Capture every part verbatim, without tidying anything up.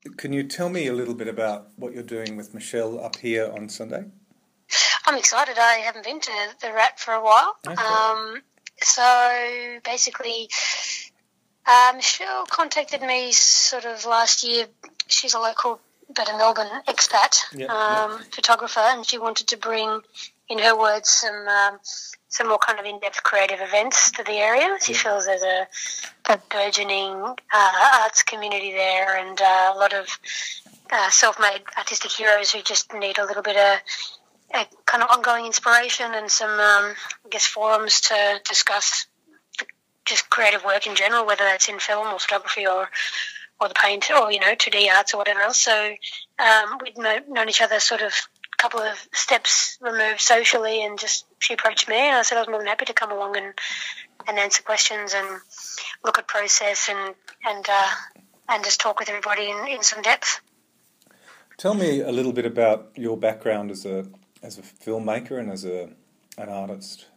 can you tell me a little bit about what you're doing with Michelle up here on Sunday? I'm excited. I haven't been to the Rat for a while. Okay. Um, so basically, uh, Michelle contacted me sort of last year. She's a local, but a Melbourne expat Yep, um, yep. photographer, and she wanted to bring, in her words, some um, some more kind of in-depth creative events to the area. She Yep. feels there's a, a burgeoning uh, arts community there, and uh, a lot of uh, self-made artistic heroes who just need a little bit of a kind of ongoing inspiration and some, um, I guess, forums to discuss the, just creative work in general, whether that's in film or photography or or the paint or, you know, two D arts or whatever else. So um, we'd know, known each other sort of a couple of steps removed socially, and just she approached me and I said I was more than happy to come along and, and answer questions and look at process and and uh, and just talk with everybody in, in some depth. Tell me a little bit about your background as a as a filmmaker and as a an artist.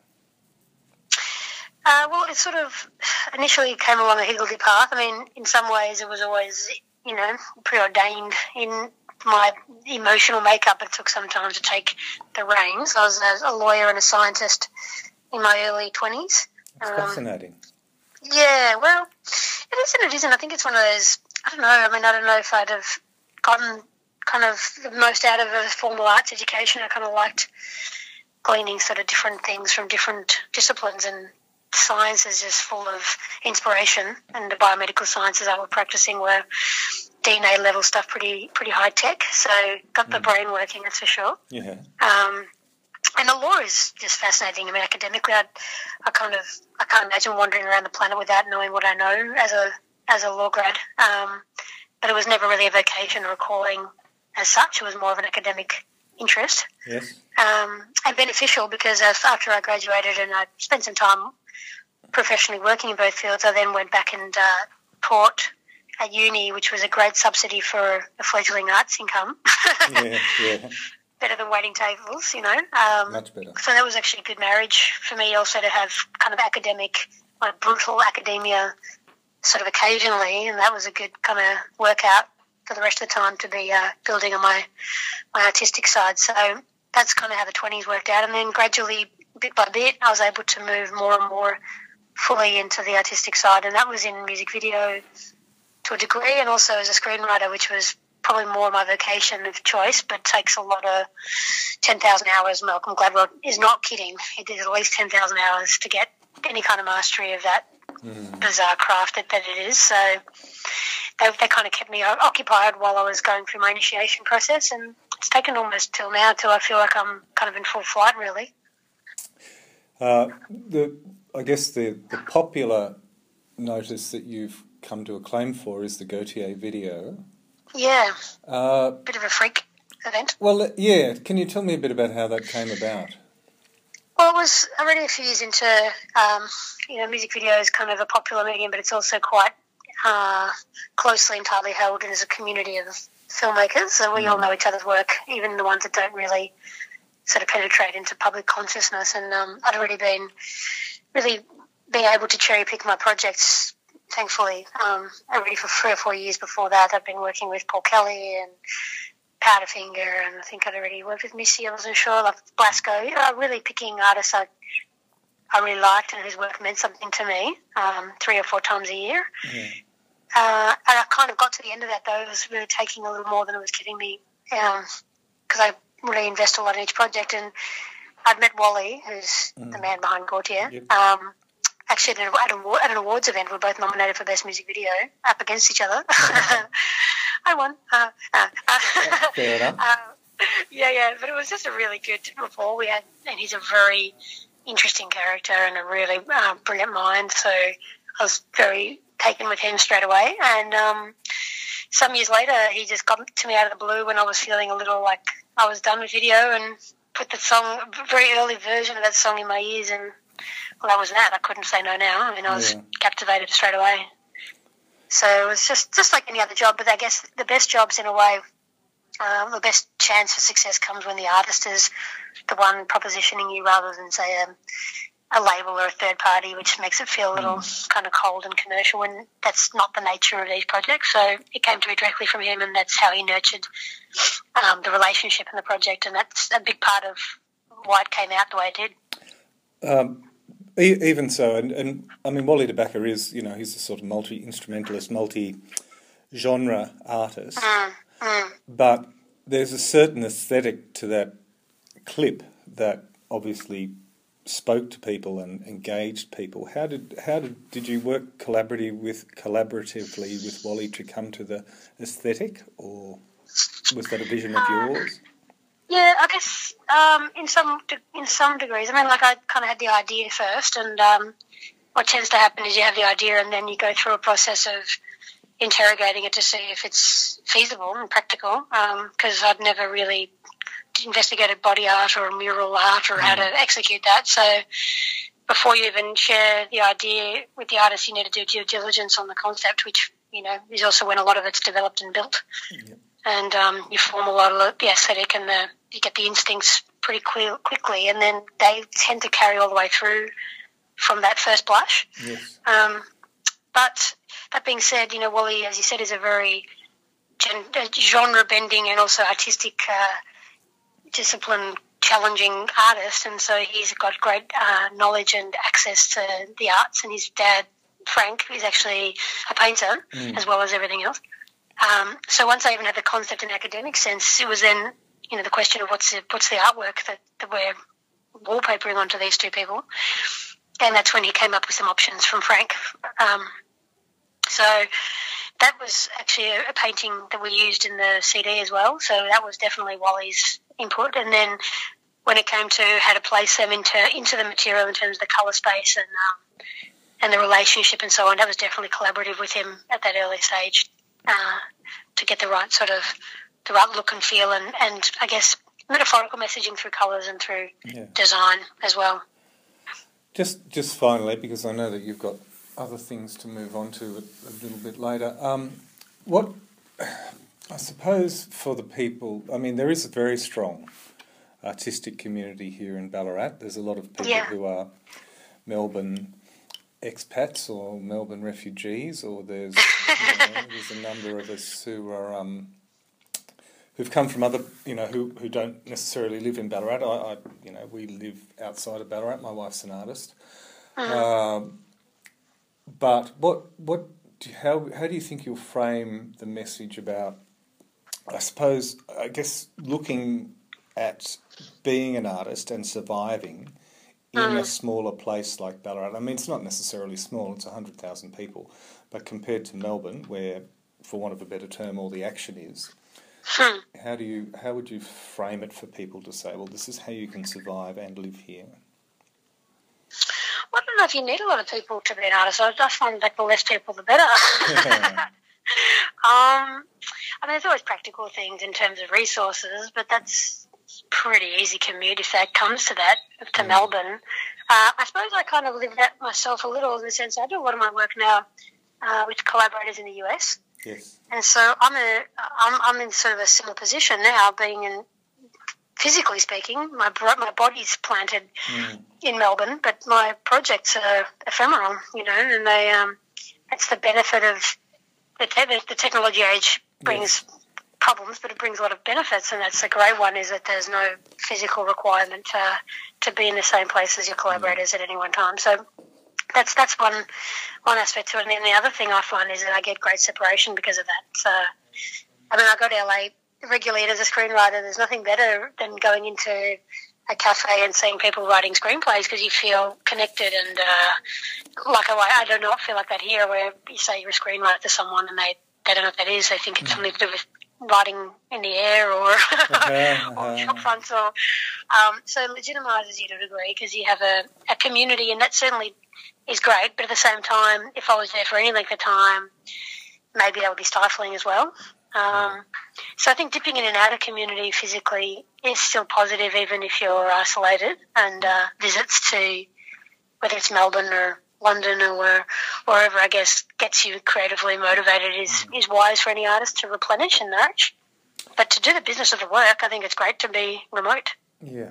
Uh, well, it sort of initially came along a higgledy path. I mean, in some ways it was always, you know, preordained in my emotional makeup. It took some time to take the reins. I was a lawyer and a scientist in my early twenties. That's Um, fascinating. yeah, well, it is and it isn't. I think it's one of those, I don't know, I mean, I don't know if I'd have gotten kind of the most out of a formal arts education. I kind of liked gleaning sort of different things from different disciplines, and science is just full of inspiration, and the biomedical sciences I was practicing were D N A level stuff, pretty pretty high tech, so got the Mm. brain working, that's for sure. Yeah. Um, and the law is just fascinating. I mean, academically, I, I kind of I can't imagine wandering around the planet without knowing what I know as a as a law grad. Um, but it was never really a vocation or a calling as such. It was more of an academic interest. Yes. Um, and beneficial because as, after I graduated and I spent some time professionally working in both fields, I then went back and uh, taught at uni, which was a great subsidy for a fledgling arts income. Yeah. Yeah. Better than waiting tables, you know. Um, Much better. so that was actually a good marriage for me also to have kind of academic, like brutal academia sort of occasionally, and that was a good kind of workout for the rest of the time to be uh, building on my, my artistic side. So that's kind of how the twenties worked out. And then gradually, bit by bit, I was able to move more and more fully into the artistic side, and that was in music video to a degree, and also as a screenwriter, which was probably more my vocation of choice, but takes a lot of ten thousand hours. Malcolm Gladwell is not kidding. He did at least ten thousand hours to get any kind of mastery of that Mm. bizarre craft that, that it is. So they, they kind of kept me occupied while I was going through my initiation process, and it's taken almost till now till I feel like I'm kind of in full flight, really. Uh, the I guess the, the popular notice that you've come to acclaim for is the Gautier video. Yeah, Uh, bit of a freak event. well, yeah. Can you tell me a bit about how that came about? Well, it was already a few years into, um, you know, music video is kind of a popular medium, but it's also quite uh, closely and tightly held as a community of filmmakers. So we all know each other's work, even the ones that don't really sort of penetrate into public consciousness. And um, I'd already been really being able to cherry pick my projects, thankfully, um, already for three or four years before that. I've been working with Paul Kelly and Powderfinger, and I think I'd already worked with Missy, I wasn't sure, like Blasco, you know, really picking artists I, I really liked and whose work meant something to me, um, three or four times a year. Yeah. Uh, and I kind of got to the end of that, though. It was really taking a little more than it was giving me, because um, I really invest a lot in each project. And I'd met Wally, who's Mm. the man behind Gautier, Yep. um, actually at an, at, a, at an awards event. We were both nominated for Best Music Video up against each other. I won. Uh, uh, uh, Fair enough. uh, yeah, yeah, but it was just a really good rapport we had, and he's a very interesting character and a really uh, brilliant mind, so I was very taken with him straight away. And um, some years later, he just got to me out of the blue when I was feeling a little like I was done with video, and put the song, a very early version of that song in my ears, and well, that was that. I couldn't say no now. I mean, I was Yeah. captivated straight away. So it was just, just like any other job, but I guess the best jobs in a way, um, the best chance for success comes when the artist is the one propositioning you rather than, say, um, a label or a third party, which makes it feel a little mm. kind of cold and commercial, and that's not the nature of these projects. So it came to me directly from him, and that's how he nurtured um, the relationship and the project, and that's a big part of why it came out the way it did. Um, e- even so, and, and I mean, Wally De Backer is, you know, he's a sort of multi-instrumentalist, multi-genre artist, mm. Mm. but there's a certain aesthetic to that clip that obviously spoke to people and engaged people. How did how did did you work collaboratively with collaboratively with Wally to come to the aesthetic, or was that a vision of yours? Yeah, I guess um, in some in some degrees. I mean, like I kind of had the idea first, and um, what tends to happen is you have the idea, and then you go through a process of interrogating it to see if it's feasible and practical. Because um, I'd never really investigated body art or mural art or how to execute that. So before you even share the idea with the artist, you need to do due diligence on the concept, which, you know, is also when a lot of it's developed and built. Yep. And um, you form a lot of the aesthetic, and the you get the instincts pretty quick, quickly, and then they tend to carry all the way through from that first blush. Yes. Um, but that being said, you know, Wally, as you said, is a very gen- genre-bending and also artistic uh discipline challenging artist, and so he's got great uh, knowledge and access to the arts, and his dad Frank is actually a painter mm. as well as everything else. Um, so once I even had the concept in academic sense, it was then, you know, the question of what's the, what's the artwork that, that we're wallpapering onto these two people, and that's when he came up with some options from Frank. Um, so that was actually a, a painting that we used in the C D as well, so that was definitely Wally's input. And then when it came to how to place them into into the material in terms of the colour space and um, and the relationship and so on, that was definitely collaborative with him at that early stage uh, to get the right sort of the right look and feel, and, and I guess metaphorical messaging through colours and through yeah. design as well. Just just finally, because I know that you've got other things to move on to a, a little bit later, um, what I suppose for the people, I mean, there is a very strong artistic community here in Ballarat. There's a lot of people yeah. who are Melbourne expats or Melbourne refugees, or there's you know, there's a number of us who are um, who've come from other, you know, who, who don't necessarily live in Ballarat. I, I, you know, we live outside of Ballarat. My wife's an artist. Mm. Um, but what what do you, how how do you think you'll frame the message about, I suppose, I guess, looking at being an artist and surviving in mm. a smaller place like Ballarat? I mean, it's not necessarily small, it's one hundred thousand people, but compared to Melbourne, where, for want of a better term, all the action is, hmm. how do you, how would you frame it for people to say, well, this is how you can survive and live here? Well, I don't know if you need a lot of people to be an artist. I just find like the less people, the better. um, I mean, there's always practical things in terms of resources, but that's pretty easy commute if that comes to that, to mm. Melbourne. Uh, I suppose I kind of live that myself a little, in the sense I do a lot of my work now uh, with collaborators in the U S. Yes. And so I'm a, I'm, I'm in sort of a similar position now, being in, physically speaking, my my body's planted mm. in Melbourne, but my projects are ephemeral, you know, and they um, that's the benefit of the, te- the technology age brings yes. problems, but it brings a lot of benefits, and that's the great one, is that there's no physical requirement to to be in the same place as your collaborators mm. at any one time. So that's that's one one aspect to it. And then the other thing I find is that I get great separation because of that. So, I mean, I go to L A regularly as a screenwriter. There's nothing better than going into a cafe and seeing people writing screenplays, because you feel connected, and uh, like I, I do not feel like that here, where you say you're a screenwriter to someone and they, they don't know what that is. They think it's something to do with writing in the air or, uh-huh. or shop fronts. Or, um, so it legitimises you to a degree, because you have a, a community, and that certainly is great. But at the same time, if I was there for any length of time, maybe that would be stifling as well. Um, so I think dipping in and out of community physically is still positive, even if you're isolated, and uh, visits to, whether it's Melbourne or London or where, wherever, I guess, gets you creatively motivated is, is wise for any artist to replenish and nourish. But to do the business of the work, I think it's great to be remote. Yeah,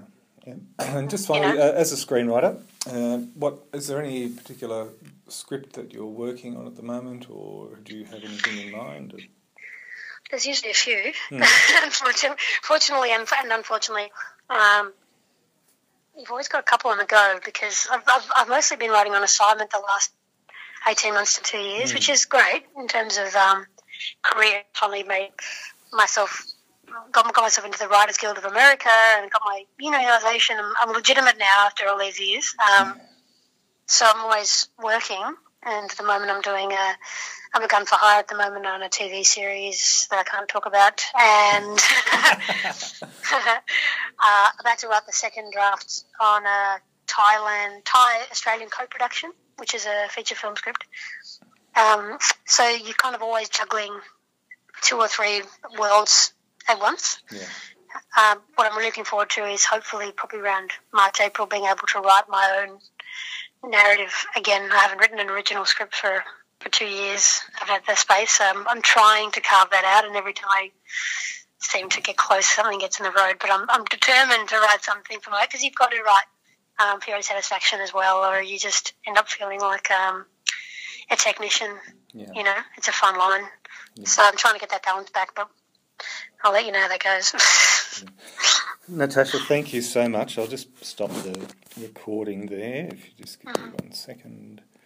Yeah. And just finally, you know? uh, as a screenwriter, uh, what is there any particular script that you're working on at the moment, or do you have anything in mind? Or? There's usually a few, Mm. unfortunately, fortunately and, and unfortunately. Um, you've always got a couple on the go because I've, I've, I've mostly been writing on assignment the last eighteen months to two years, mm. which is great in terms of um, career. Finally made myself, got, got myself into the Writers Guild of America and got my unionisation. I'm, I'm legitimate now after all these years. Um, mm. So I'm always working, and at the moment I'm doing a, I'm a gun for hire at the moment on a T V series that I can't talk about, and uh, about to write the second draft on a Thailand, Thai Australian co-production, which is a feature film script. Um, so you're kind of always juggling two or three worlds at once. Yeah. Um, what I'm really looking forward to is hopefully probably around March, April, being able to write my own narrative again. I haven't written an original script for, for two years. I've had the space. Um, I'm trying to carve that out, and every time I seem to get close, something gets in the road. But I'm I'm determined to write something for my, because you've got to write um, for your own satisfaction as well, or you just end up feeling like um, a technician. Yeah. You know, it's a fun line. Yeah. So I'm trying to get that balance back, but I'll let you know how that goes. Yeah. Natasha, thank you so much. I'll just stop the recording there. If you just give me one second.